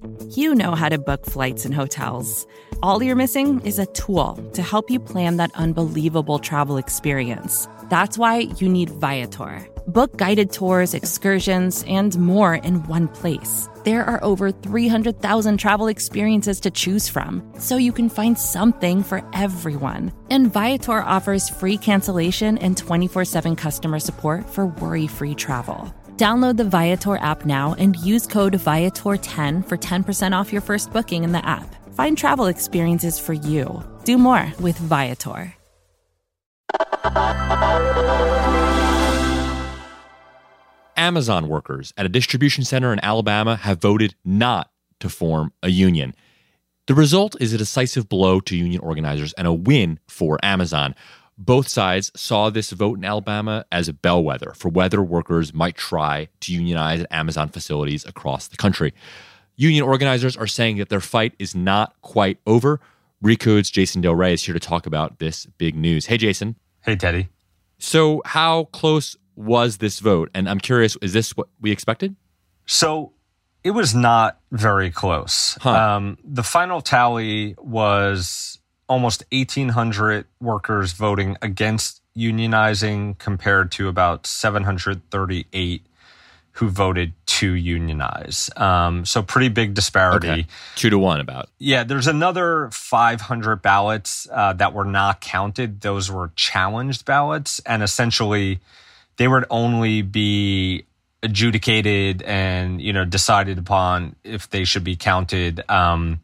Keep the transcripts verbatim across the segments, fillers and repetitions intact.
You know how to book flights and hotels. All you're missing is a tool to help you plan that unbelievable travel experience. That's why you need Viator. Book guided tours, excursions, and more in one place. There are over three hundred thousand travel experiences to choose from, so you can find something for everyone. And Viator offers free cancellation and twenty-four seven customer support for worry-free travel. Download the Viator app now and use code Viator ten for ten percent off your first booking in the app. Find travel experiences for you. Do more with Viator. Amazon workers at a distribution center in Alabama have voted not to form a union. The result is a decisive blow to union organizers and a win for Amazon. Both sides saw this vote in Alabama as a bellwether for whether workers might try to unionize at Amazon facilities across the country. Union organizers are saying that their fight is not quite over. Recode's Jason Del Rey is here to talk about this big news. Hey, Jason. Hey, Teddy. So how close was this vote? And I'm curious, is this what we expected? So it was not very close. Huh. Um, the final tally was almost eighteen hundred workers voting against unionizing compared to about seven hundred thirty-eight who voted to unionize. Um, so pretty big disparity. Okay. Two to one about. Yeah, there's another five hundred ballots uh, that were not counted. Those were challenged ballots, and essentially they would only be adjudicated and, you know, decided upon if they should be counted um,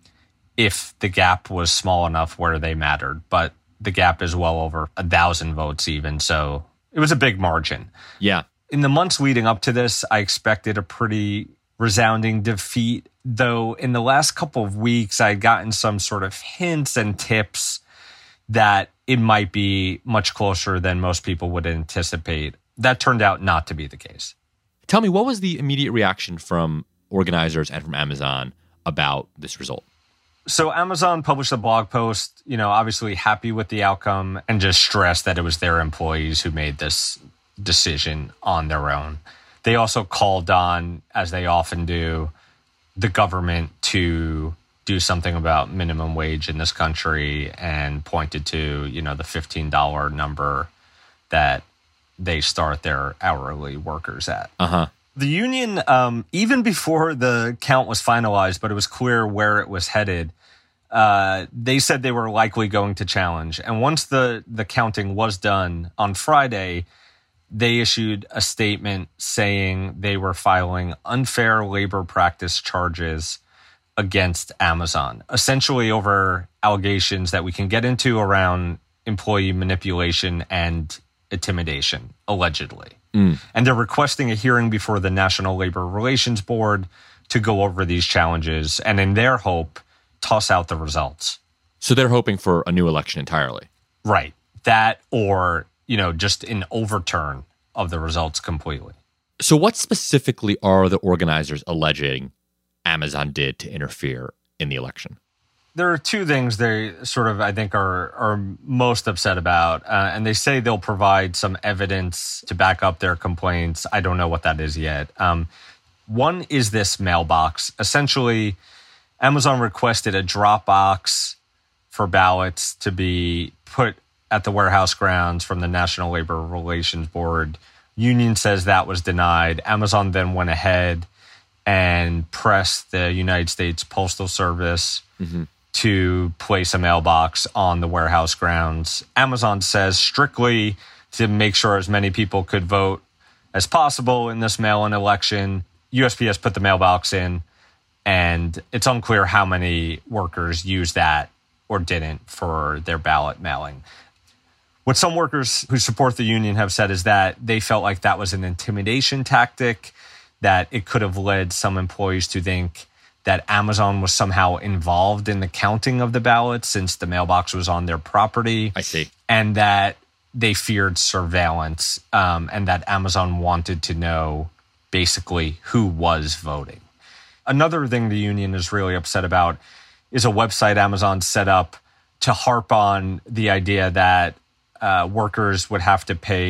if the gap was small enough where they mattered. But the gap is well over a thousand votes even, so it was a big margin. Yeah. In the months leading up to this, I expected a pretty resounding defeat, though in the last couple of weeks, I had gotten some sort of hints and tips that it might be much closer than most people would anticipate. That turned out not to be the case. Tell me, what was the immediate reaction from organizers and from Amazon about this result? So Amazon published a blog post, you know, obviously happy with the outcome and just stressed that it was their employees who made this decision on their own. They also called on, as they often do, the government to do something about minimum wage in this country and pointed to, you know, the fifteen dollars number that they start their hourly workers at. Uh-huh. The union, um, even before the count was finalized, but it was clear where it was headed, uh, they said they were likely going to challenge. And once the, the counting was done on Friday, they issued a statement saying they were filing unfair labor practice charges against Amazon, essentially over allegations that we can get into around employee manipulation and intimidation, allegedly. Mm. And they're requesting a hearing before the National Labor Relations Board to go over these challenges and, in their hope, toss out the results. So they're hoping for a new election entirely. Right. That or, you know, just an overturn of the results completely. So what specifically are the organizers alleging Amazon did to interfere in the election? There are two things they sort of, I think, are are most upset about. Uh, and they say they'll provide some evidence to back up their complaints. I don't know what that is yet. Um, one is this mailbox. Essentially, Amazon requested a drop box for ballots to be put at the warehouse grounds from the National Labor Relations Board. Union says that was denied. Amazon then went ahead and pressed the United States Postal Service mm-hmm. to place a mailbox on the warehouse grounds. Amazon says strictly to make sure as many people could vote as possible in this mail-in election. U S P S put the mailbox in, and it's unclear how many workers used that or didn't for their ballot mailing. What some workers who support the union have said is that they felt like that was an intimidation tactic, that it could have led some employees to think that Amazon was somehow involved in the counting of the ballots since the mailbox was on their property. I see. And that they feared surveillance um, and that Amazon wanted to know basically who was voting. Another thing the union is really upset about is a website Amazon set up to harp on the idea that uh, workers would have to pay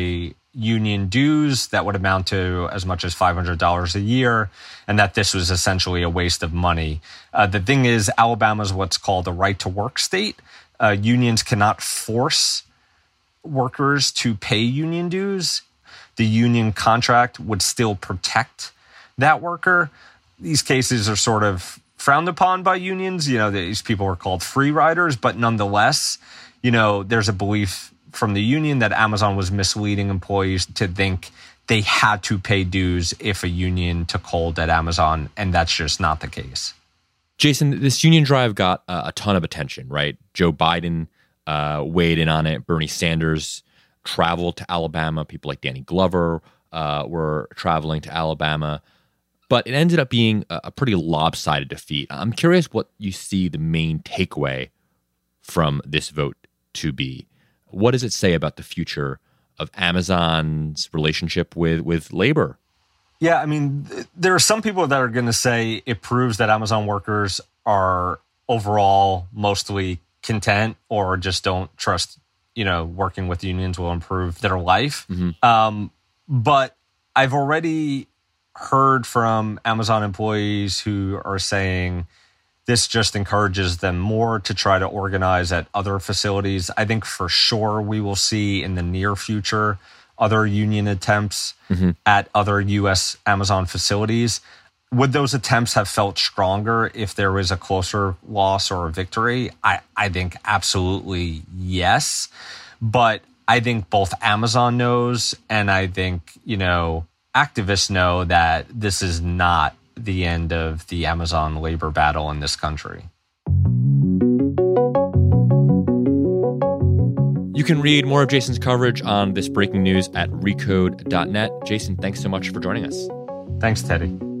union dues that would amount to as much as five hundred dollars a year, and that this was essentially a waste of money. Uh, the thing is, Alabama is what's called a right-to-work state. Uh, unions cannot force workers to pay union dues. The union contract would still protect that worker. These cases are sort of frowned upon by unions. You know, these people are called free riders, but nonetheless, you know, there's a belief from the union that Amazon was misleading employees to think they had to pay dues if a union took hold at Amazon, and that's just not the case. Jason, this union drive got uh, a ton of attention, right? Joe Biden uh, weighed in on it. Bernie Sanders traveled to Alabama. People like Danny Glover uh, were traveling to Alabama. But it ended up being a, a pretty lopsided defeat. I'm curious what you see the main takeaway from this vote to be. What does it say about the future of Amazon's relationship with, with labor? Yeah, I mean, th- there are some people that are going to say it proves that Amazon workers are overall mostly content or just don't trust, you know, working with unions will improve their life. Mm-hmm. Um, but I've already heard from Amazon employees who are saying this just encourages them more to try to organize at other facilities. I think for sure we will see in the near future other union attempts mm-hmm. at other U S Amazon facilities. Would those attempts have felt stronger if there was a closer loss or a victory? I, I think absolutely yes. But I think both Amazon knows, and I think, you know, activists know that this is not the end of the Amazon labor battle in this country. You can read more of Jason's coverage on this breaking news at recode dot net. Jason, thanks so much for joining us. Thanks, Teddy.